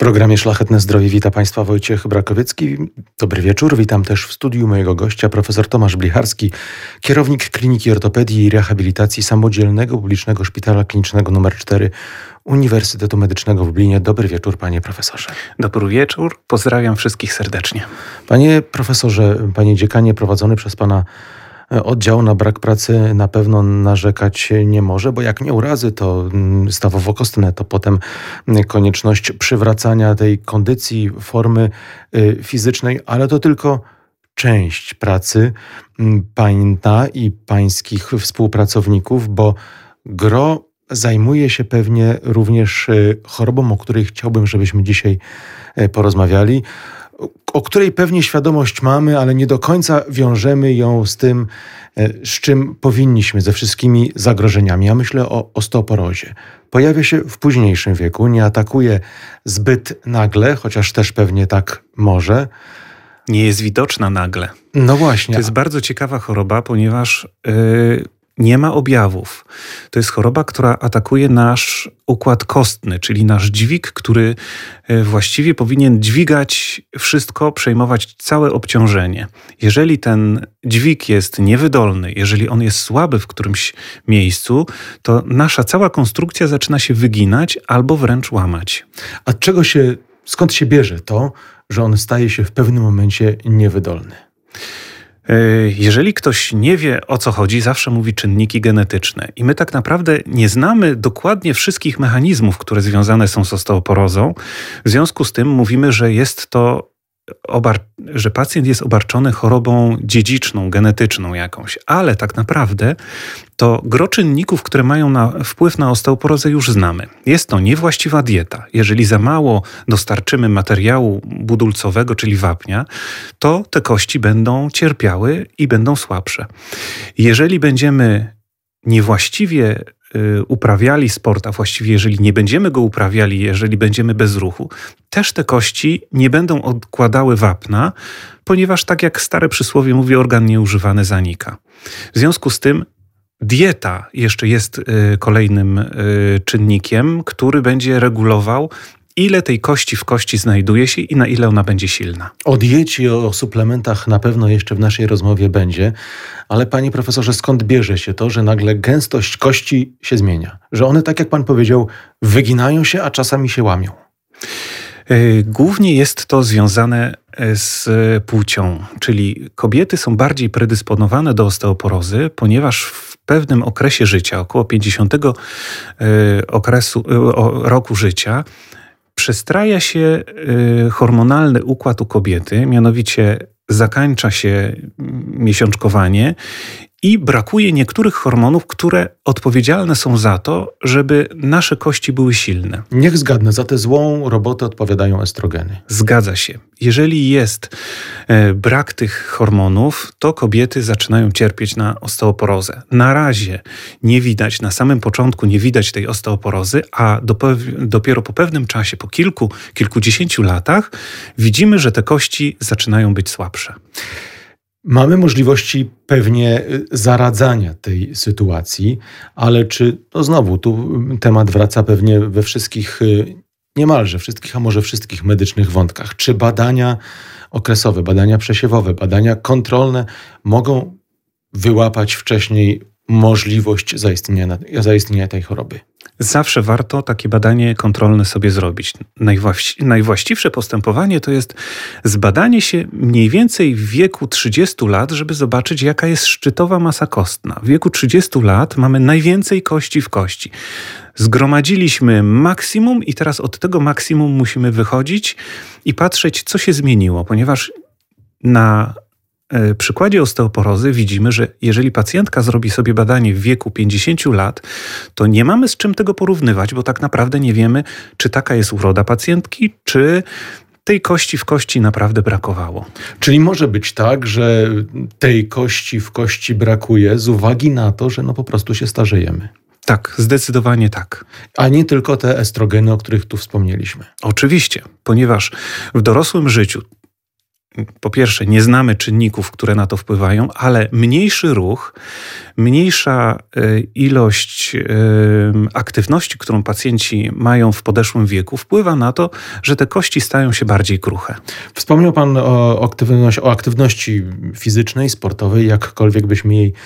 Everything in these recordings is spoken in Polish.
programie Szlachetne Zdrowie wita Państwa Wojciech Brakowiecki. Dobry wieczór. Witam też w studiu mojego gościa, profesor Tomasz Blicharski, kierownik Kliniki Ortopedii i Rehabilitacji Samodzielnego Publicznego Szpitala Klinicznego nr 4 Uniwersytetu Medycznego w Lublinie. Dobry wieczór, panie profesorze. Dobry wieczór. Pozdrawiam wszystkich serdecznie. Panie profesorze, panie dziekanie, prowadzony przez pana oddział na brak pracy na pewno narzekać nie może, bo jak nie urazy, to stawowo-kostne, to potem konieczność przywracania tej kondycji, formy fizycznej, ale to tylko część pracy pańta i pańskich współpracowników, bo gro zajmuje się pewnie również chorobą, o której chciałbym, żebyśmy dzisiaj porozmawiali, o której pewnie świadomość mamy, ale nie do końca wiążemy ją z tym, z czym powinniśmy, ze wszystkimi zagrożeniami. Ja myślę o osteoporozie. Pojawia się w późniejszym wieku, nie atakuje zbyt nagle, chociaż też pewnie tak może. Nie jest widoczna nagle. No właśnie. To jest bardzo ciekawa choroba, ponieważ nie ma objawów. To jest choroba, która atakuje nasz układ kostny, czyli nasz dźwig, który właściwie powinien dźwigać wszystko, przejmować całe obciążenie. Jeżeli ten dźwig jest niewydolny, jeżeli on jest słaby w którymś miejscu, to nasza cała konstrukcja zaczyna się wyginać albo wręcz łamać. A skąd się bierze to, że on staje się w pewnym momencie niewydolny? Jeżeli ktoś nie wie, o co chodzi, zawsze mówi czynniki genetyczne. I my tak naprawdę nie znamy dokładnie wszystkich mechanizmów, które związane są z osteoporozą. W związku z tym mówimy, że jest to że pacjent jest obarczony chorobą dziedziczną, genetyczną jakąś. Ale tak naprawdę to gro czynników, które mają wpływ na osteoporozę, już znamy. Jest to niewłaściwa dieta. Jeżeli za mało dostarczymy materiału budulcowego, czyli wapnia, to te kości będą cierpiały i będą słabsze. Jeżeli będziemy niewłaściwie uprawiali sport, a właściwie jeżeli nie będziemy go uprawiali, jeżeli będziemy bez ruchu, też te kości nie będą odkładały wapna, ponieważ tak jak stare przysłowie mówi, organ nieużywany zanika. W związku z tym dieta jeszcze jest kolejnym czynnikiem, który będzie regulował, ile tej kości w kości znajduje się i na ile ona będzie silna. O diecie, o suplementach na pewno jeszcze w naszej rozmowie będzie, ale panie profesorze, skąd bierze się to, że nagle gęstość kości się zmienia? Że one, tak jak pan powiedział, wyginają się, a czasami się łamią? Głównie jest to związane z płcią, czyli kobiety są bardziej predysponowane do osteoporozy, ponieważ w pewnym okresie życia, około 50 roku życia, przestraja się hormonalny układ u kobiety, mianowicie zakańcza się miesiączkowanie i brakuje niektórych hormonów, które odpowiedzialne są za to, żeby nasze kości były silne. Niech zgadnę, za tę złą robotę odpowiadają estrogeny. Zgadza się. Jeżeli jest brak tych hormonów, to kobiety zaczynają cierpieć na osteoporozę. Na razie nie widać, na samym początku nie widać tej osteoporozy, a dopiero po pewnym czasie, po kilkudziesięciu latach widzimy, że te kości zaczynają być słabsze. Mamy możliwości pewnie zaradzania tej sytuacji, ale znowu tu temat wraca pewnie we wszystkich, niemalże wszystkich, a może wszystkich medycznych wątkach. Czy badania okresowe, badania przesiewowe, badania kontrolne mogą wyłapać wcześniej możliwość zaistnienia tej choroby? Zawsze warto takie badanie kontrolne sobie zrobić. Najwłaściwsze postępowanie to jest zbadanie się mniej więcej w wieku 30 lat, żeby zobaczyć, jaka jest szczytowa masa kostna. W wieku 30 lat mamy najwięcej kości w kości. Zgromadziliśmy maksimum i teraz od tego maksimum musimy wychodzić i patrzeć, co się zmieniło, ponieważ na przykładzie osteoporozy widzimy, że jeżeli pacjentka zrobi sobie badanie w wieku 50 lat, to nie mamy z czym tego porównywać, bo tak naprawdę nie wiemy, czy taka jest uroda pacjentki, czy tej kości w kości naprawdę brakowało. Czyli może być tak, że tej kości w kości brakuje z uwagi na to, że po prostu się starzejemy. Tak, zdecydowanie tak. A nie tylko te estrogeny, o których tu wspomnieliśmy. Oczywiście, ponieważ w dorosłym życiu po pierwsze, nie znamy czynników, które na to wpływają, ale mniejszy ruch, mniejsza ilość aktywności, którą pacjenci mają w podeszłym wieku, wpływa na to, że te kości stają się bardziej kruche. Wspomniał Pan o aktywności fizycznej, sportowej, jakkolwiek byśmy jej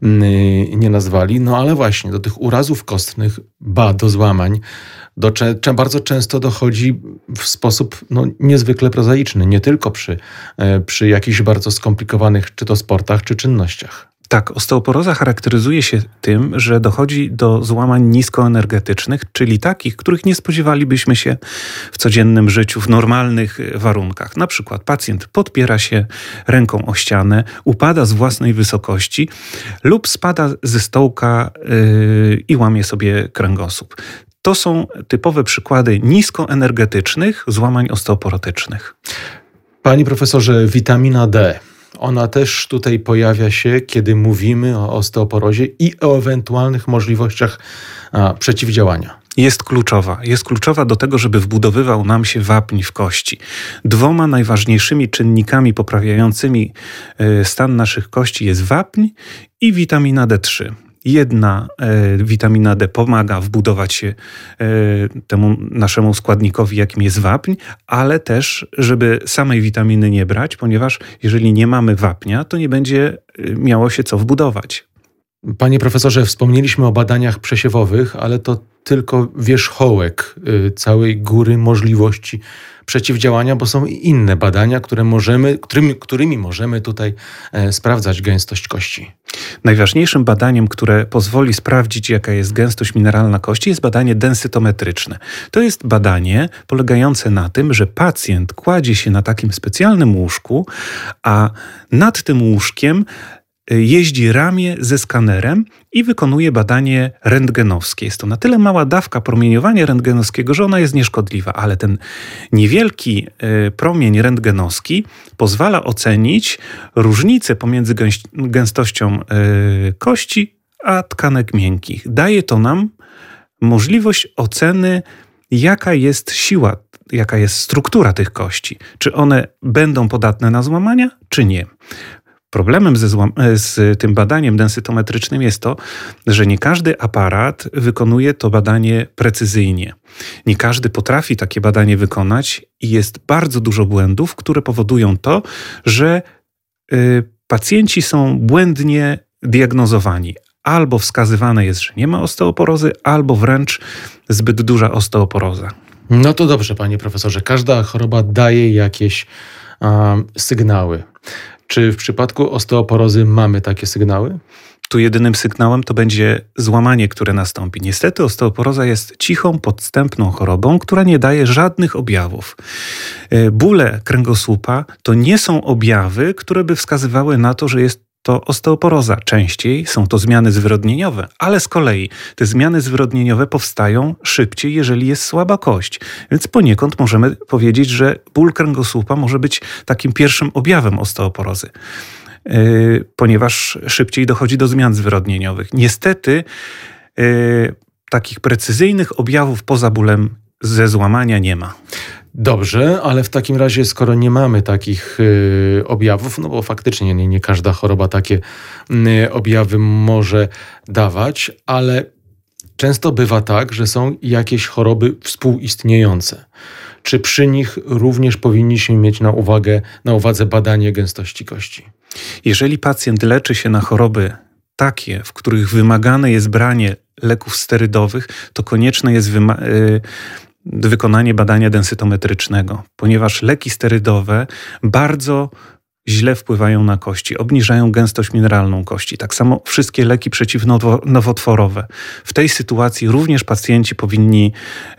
nie nazwali, no ale właśnie do tych urazów kostnych, do złamań, bardzo często dochodzi w sposób niezwykle prozaiczny, nie tylko przy jakichś bardzo skomplikowanych czy to sportach, czy czynnościach. Tak, osteoporoza charakteryzuje się tym, że dochodzi do złamań niskoenergetycznych, czyli takich, których nie spodziewalibyśmy się w codziennym życiu, w normalnych warunkach. Na przykład pacjent podpiera się ręką o ścianę, upada z własnej wysokości lub spada ze stołka i łamie sobie kręgosłup. To są typowe przykłady niskoenergetycznych złamań osteoporotycznych. Panie profesorze, witamina D. Ona też tutaj pojawia się, kiedy mówimy o osteoporozie i o ewentualnych możliwościach przeciwdziałania. Jest kluczowa. Jest kluczowa do tego, żeby wbudowywał nam się wapń w kości. 2 najważniejszymi czynnikami poprawiającymi stan naszych kości jest wapń i witamina D3. Jedna witamina D pomaga wbudować się temu naszemu składnikowi, jakim jest wapń, ale też, żeby samej witaminy nie brać, ponieważ jeżeli nie mamy wapnia, to nie będzie miało się co wbudować. Panie profesorze, wspomnieliśmy o badaniach przesiewowych, ale to tylko wierzchołek całej góry możliwości przeciwdziałania, bo są i inne badania, którymi możemy tutaj sprawdzać gęstość kości. Najważniejszym badaniem, które pozwoli sprawdzić, jaka jest gęstość mineralna kości, jest badanie densytometryczne. To jest badanie polegające na tym, że pacjent kładzie się na takim specjalnym łóżku, a nad tym łóżkiem jeździ ramię ze skanerem i wykonuje badanie rentgenowskie. Jest to na tyle mała dawka promieniowania rentgenowskiego, że ona jest nieszkodliwa, ale ten niewielki promień rentgenowski pozwala ocenić różnicę pomiędzy gęstością kości a tkanek miękkich. Daje to nam możliwość oceny, jaka jest siła, jaka jest struktura tych kości. Czy one będą podatne na złamania, czy nie. Problemem z tym badaniem densytometrycznym jest to, że nie każdy aparat wykonuje to badanie precyzyjnie. Nie każdy potrafi takie badanie wykonać i jest bardzo dużo błędów, które powodują to, że pacjenci są błędnie diagnozowani. Albo wskazywane jest, że nie ma osteoporozy, albo wręcz zbyt duża osteoporoza. No to dobrze, panie profesorze. Każda choroba daje jakieś sygnały. Czy w przypadku osteoporozy mamy takie sygnały? Tu jedynym sygnałem to będzie złamanie, które nastąpi. Niestety osteoporoza jest cichą, podstępną chorobą, która nie daje żadnych objawów. Bóle kręgosłupa to nie są objawy, które by wskazywały na to, że jest to osteoporoza. Częściej są to zmiany zwyrodnieniowe, ale z kolei te zmiany zwyrodnieniowe powstają szybciej, jeżeli jest słaba kość. Więc poniekąd możemy powiedzieć, że ból kręgosłupa może być takim pierwszym objawem osteoporozy, ponieważ szybciej dochodzi do zmian zwyrodnieniowych. Niestety takich precyzyjnych objawów poza bólem ze złamania nie ma. Dobrze, ale w takim razie, skoro nie mamy takich objawów, no bo faktycznie nie każda choroba takie objawy może dawać, ale często bywa tak, że są jakieś choroby współistniejące. Czy przy nich również powinniśmy mieć na uwadze badanie gęstości kości? Jeżeli pacjent leczy się na choroby takie, w których wymagane jest branie leków sterydowych, to konieczne jest wykonanie badania densytometrycznego, ponieważ leki sterydowe bardzo źle wpływają na kości, obniżają gęstość mineralną kości. Tak samo wszystkie leki przeciwnowotworowe. W tej sytuacji również pacjenci powinni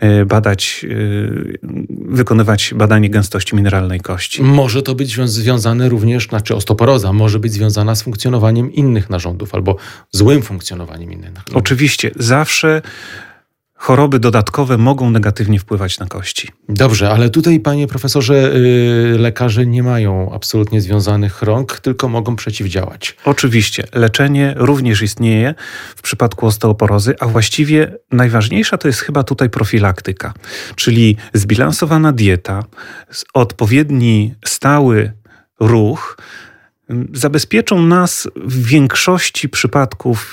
wykonywać badanie gęstości mineralnej kości. Może to być związane również, osteoporoza może być związana z funkcjonowaniem innych narządów albo złym funkcjonowaniem innych narządów. Oczywiście, zawsze choroby dodatkowe mogą negatywnie wpływać na kości. Dobrze, ale tutaj, panie profesorze, lekarze nie mają absolutnie związanych rąk, tylko mogą przeciwdziałać. Oczywiście, leczenie również istnieje w przypadku osteoporozy, a właściwie najważniejsza to jest chyba tutaj profilaktyka, czyli zbilansowana dieta, odpowiedni, stały ruch zabezpieczą nas w większości przypadków,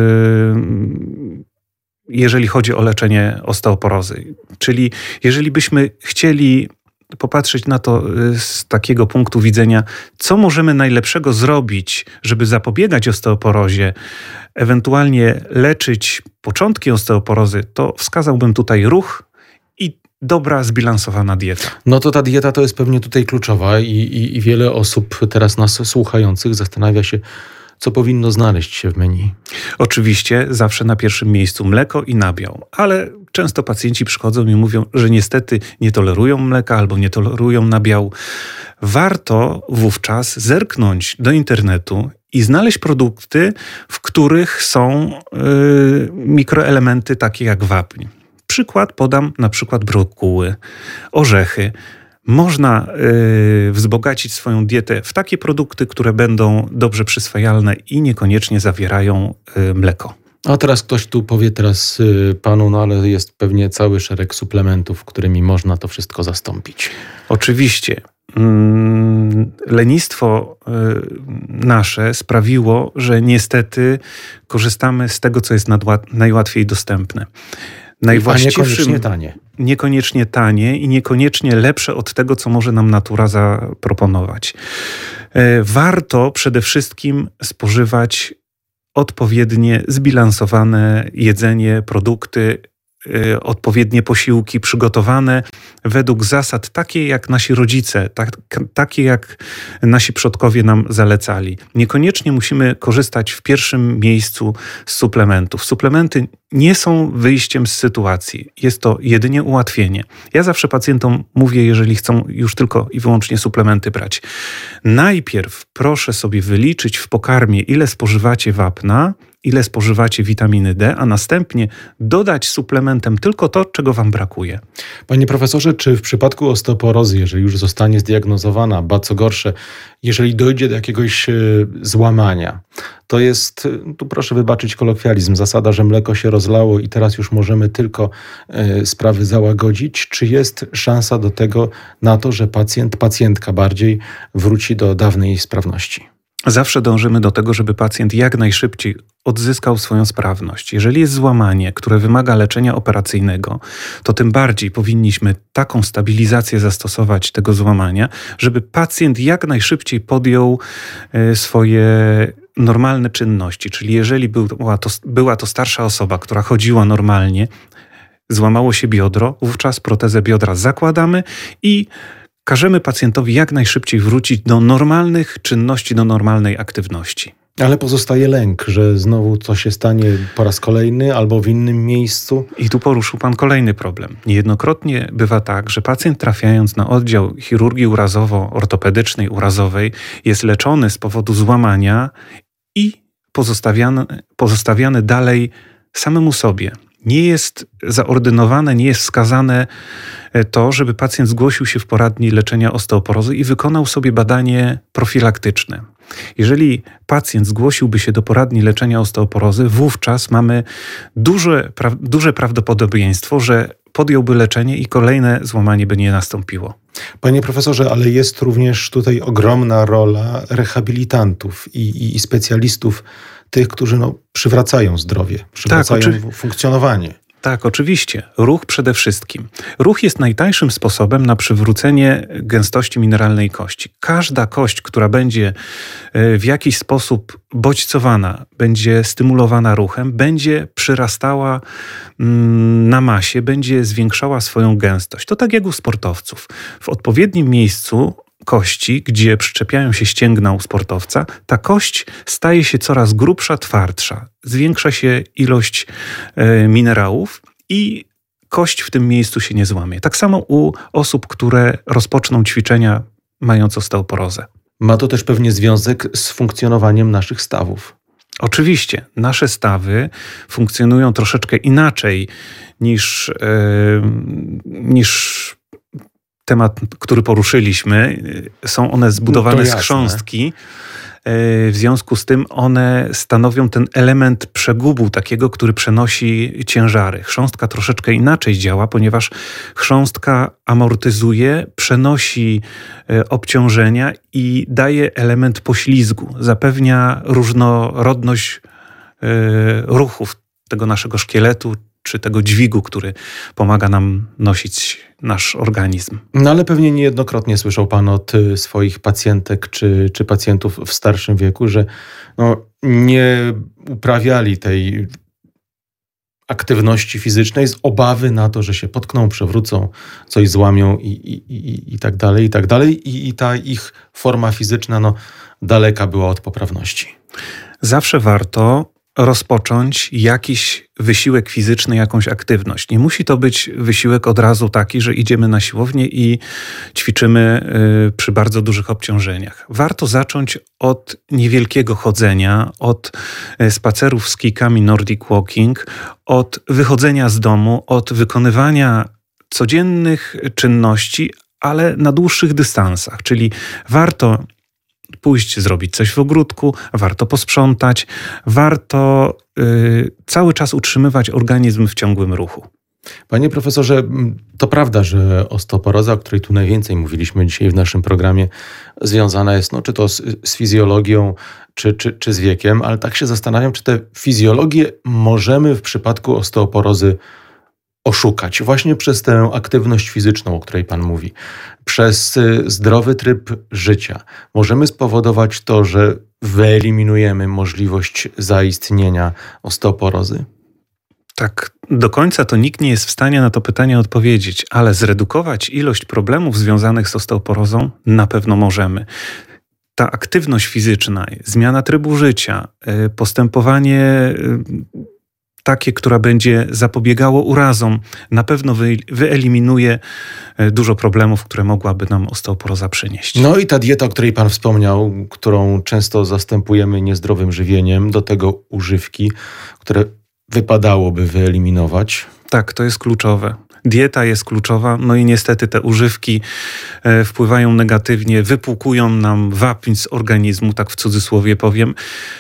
jeżeli chodzi o leczenie osteoporozy. Czyli jeżeli byśmy chcieli popatrzeć na to z takiego punktu widzenia, co możemy najlepszego zrobić, żeby zapobiegać osteoporozie, ewentualnie leczyć początki osteoporozy, to wskazałbym tutaj ruch i dobra, zbilansowana dieta. No to ta dieta to jest pewnie tutaj kluczowa i wiele osób teraz nas słuchających zastanawia się, co powinno znaleźć się w menu. Oczywiście zawsze na pierwszym miejscu mleko i nabiał, ale często pacjenci przychodzą i mówią, że niestety nie tolerują mleka albo nie tolerują nabiału. Warto wówczas zerknąć do internetu i znaleźć produkty, w których są mikroelementy takie jak wapń. Przykład podam na przykład brokuły, orzechy. Można wzbogacić swoją dietę w takie produkty, które będą dobrze przyswajalne i niekoniecznie zawierają mleko. A teraz ktoś tu powie panu, no ale jest pewnie cały szereg suplementów, którymi można to wszystko zastąpić. Oczywiście. Lenistwo nasze sprawiło, że niestety korzystamy z tego, co jest najłatwiej dostępne. A niekoniecznie tanie. Niekoniecznie tanie i niekoniecznie lepsze od tego, co może nam natura zaproponować. Warto przede wszystkim spożywać odpowiednie, zbilansowane jedzenie, produkty, odpowiednie posiłki przygotowane według zasad takie jak nasi rodzice, takie jak nasi przodkowie nam zalecali. Niekoniecznie musimy korzystać w pierwszym miejscu z suplementów. Suplementy nie są wyjściem z sytuacji. Jest to jedynie ułatwienie. Ja zawsze pacjentom mówię, jeżeli chcą już tylko i wyłącznie suplementy brać. Najpierw proszę sobie wyliczyć w pokarmie, ile spożywacie wapna, ile spożywacie witaminy D, a następnie dodać suplementem tylko to, czego wam brakuje. Panie profesorze, czy w przypadku osteoporozy, jeżeli już zostanie zdiagnozowana, ba co gorsze, jeżeli dojdzie do jakiegoś złamania, to jest, tu proszę wybaczyć kolokwializm, zasada, że mleko się rozlało i teraz już możemy tylko sprawy załagodzić? Czy jest szansa na to, że pacjentka bardziej wróci do dawnej sprawności? Zawsze dążymy do tego, żeby pacjent jak najszybciej odzyskał swoją sprawność. Jeżeli jest złamanie, które wymaga leczenia operacyjnego, to tym bardziej powinniśmy taką stabilizację zastosować tego złamania, żeby pacjent jak najszybciej podjął swoje normalne czynności. Czyli jeżeli była to starsza osoba, która chodziła normalnie, złamało się biodro, wówczas protezę biodra zakładamy i każemy pacjentowi jak najszybciej wrócić do normalnych czynności, do normalnej aktywności. Ale pozostaje lęk, że znowu to się stanie po raz kolejny albo w innym miejscu. I tu poruszył pan kolejny problem. Niejednokrotnie bywa tak, że pacjent trafiając na oddział chirurgii urazowo-ortopedycznej, urazowej jest leczony z powodu złamania i pozostawiany dalej samemu sobie. Nie jest zaordynowane, nie jest wskazane to, żeby pacjent zgłosił się w poradni leczenia osteoporozy i wykonał sobie badanie profilaktyczne. Jeżeli pacjent zgłosiłby się do poradni leczenia osteoporozy, wówczas mamy duże prawdopodobieństwo, że podjąłby leczenie i kolejne złamanie by nie nastąpiło. Panie profesorze, ale jest również tutaj ogromna rola rehabilitantów i specjalistów, tych, którzy przywracają zdrowie, przywracają funkcjonowanie. Tak, oczywiście. Ruch przede wszystkim. Ruch jest najtańszym sposobem na przywrócenie gęstości mineralnej kości. Każda kość, która będzie w jakiś sposób bodźcowana, będzie stymulowana ruchem, będzie przyrastała na masie, będzie zwiększała swoją gęstość. To tak jak u sportowców. W odpowiednim miejscu kości, gdzie przyczepiają się ścięgna u sportowca, ta kość staje się coraz grubsza, twardsza. Zwiększa się ilość minerałów i kość w tym miejscu się nie złamie. Tak samo u osób, które rozpoczną ćwiczenia mając osteoporozę. Ma to też pewnie związek z funkcjonowaniem naszych stawów. Oczywiście, nasze stawy funkcjonują troszeczkę inaczej niż temat, który poruszyliśmy. Są one zbudowane z chrząstki. W związku z tym one stanowią ten element przegubu takiego, który przenosi ciężary. Chrząstka troszeczkę inaczej działa, ponieważ chrząstka amortyzuje, przenosi obciążenia i daje element poślizgu. Zapewnia różnorodność ruchów tego naszego szkieletu, czy tego dźwigu, który pomaga nam nosić nasz organizm. No ale pewnie niejednokrotnie słyszał pan od swoich pacjentek czy pacjentów w starszym wieku, że nie uprawiali tej aktywności fizycznej z obawy na to, że się potkną, przewrócą, coś złamią i tak dalej, i tak dalej. I ta ich forma fizyczna daleka była od poprawności. Zawsze warto rozpocząć jakiś wysiłek fizyczny, jakąś aktywność. Nie musi to być wysiłek od razu taki, że idziemy na siłownię i ćwiczymy przy bardzo dużych obciążeniach. Warto zacząć od niewielkiego chodzenia, od spacerów z kijkami Nordic Walking, od wychodzenia z domu, od wykonywania codziennych czynności, ale na dłuższych dystansach. Czyli warto pójść, zrobić coś w ogródku, warto posprzątać, warto cały czas utrzymywać organizm w ciągłym ruchu. Panie profesorze, to prawda, że osteoporoza, o której tu najwięcej mówiliśmy dzisiaj w naszym programie, związana jest czy to z fizjologią, czy z wiekiem, ale tak się zastanawiam, czy tę fizjologię możemy w przypadku osteoporozy oszukać właśnie przez tę aktywność fizyczną, o której pan mówi, przez zdrowy tryb życia. Możemy spowodować to, że wyeliminujemy możliwość zaistnienia osteoporozy? Tak, do końca to nikt nie jest w stanie na to pytanie odpowiedzieć, ale zredukować ilość problemów związanych z osteoporozą na pewno możemy. Ta aktywność fizyczna, zmiana trybu życia, postępowanie takie, która będzie zapobiegało urazom, na pewno wyeliminuje dużo problemów, które mogłaby nam osteoporoza przynieść. No i ta dieta, o której pan wspomniał, którą często zastępujemy niezdrowym żywieniem, do tego używki, które wypadałoby wyeliminować. Tak, to jest kluczowe. Dieta jest kluczowa, i niestety te używki wpływają negatywnie, wypłukują nam wapń z organizmu, tak w cudzysłowie powiem.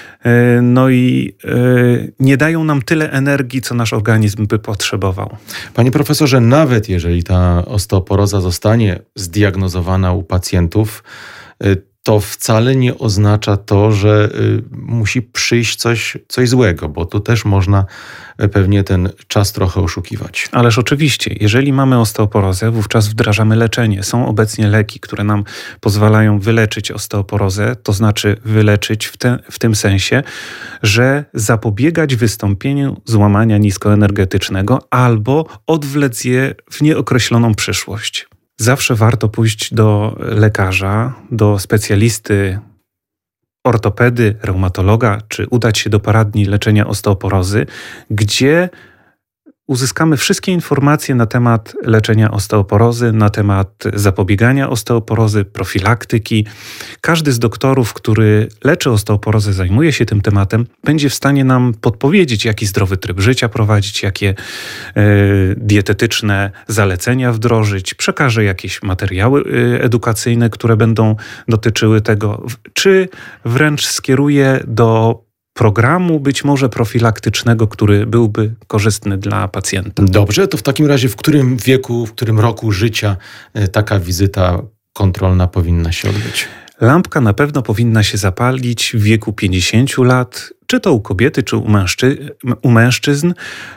I nie dają nam tyle energii, co nasz organizm by potrzebował. Panie profesorze, nawet jeżeli ta osteoporoza zostanie zdiagnozowana u pacjentów, to wcale nie oznacza to, że musi przyjść coś złego, bo tu też można pewnie ten czas trochę oszukiwać. Ależ oczywiście, jeżeli mamy osteoporozę, wówczas wdrażamy leczenie. Są obecnie leki, które nam pozwalają wyleczyć osteoporozę, to znaczy wyleczyć w tym sensie, że zapobiegać wystąpieniu złamania niskoenergetycznego albo odwlec je w nieokreśloną przyszłość. Zawsze warto pójść do lekarza, do specjalisty, ortopedy, reumatologa, czy udać się do poradni leczenia osteoporozy, gdzie uzyskamy wszystkie informacje na temat leczenia osteoporozy, na temat zapobiegania osteoporozy, profilaktyki. Każdy z doktorów, który leczy osteoporozę, zajmuje się tym tematem, będzie w stanie nam podpowiedzieć, jaki zdrowy tryb życia prowadzić, jakie dietetyczne zalecenia wdrożyć, przekaże jakieś materiały edukacyjne, które będą dotyczyły tego, czy wręcz skieruje do programu być może profilaktycznego, który byłby korzystny dla pacjenta. Dobrze, to w takim razie w którym wieku, w którym roku życia taka wizyta kontrolna powinna się odbyć? Lampka na pewno powinna się zapalić w wieku 50 lat, czy to u kobiety, czy u mężczyzn,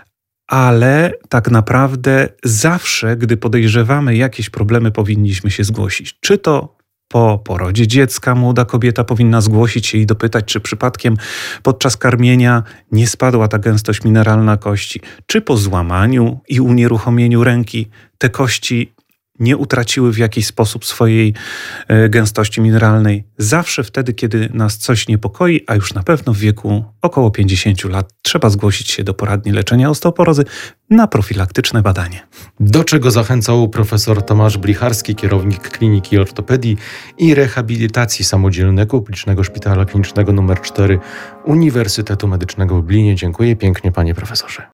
ale tak naprawdę zawsze, gdy podejrzewamy jakieś problemy, powinniśmy się zgłosić. Czy to po porodzie dziecka młoda kobieta powinna zgłosić się i dopytać, czy przypadkiem podczas karmienia nie spadła ta gęstość mineralna kości, czy po złamaniu i unieruchomieniu ręki te kości nie utraciły w jakiś sposób swojej gęstości mineralnej. Zawsze wtedy, kiedy nas coś niepokoi, a już na pewno w wieku około 50 lat, trzeba zgłosić się do poradni leczenia osteoporozy na profilaktyczne badanie. Do czego zachęcał profesor Tomasz Blicharski, kierownik Kliniki Ortopedii i Rehabilitacji Samodzielnego Publicznego Szpitala Klinicznego nr 4 Uniwersytetu Medycznego w Lublinie. Dziękuję pięknie, panie profesorze.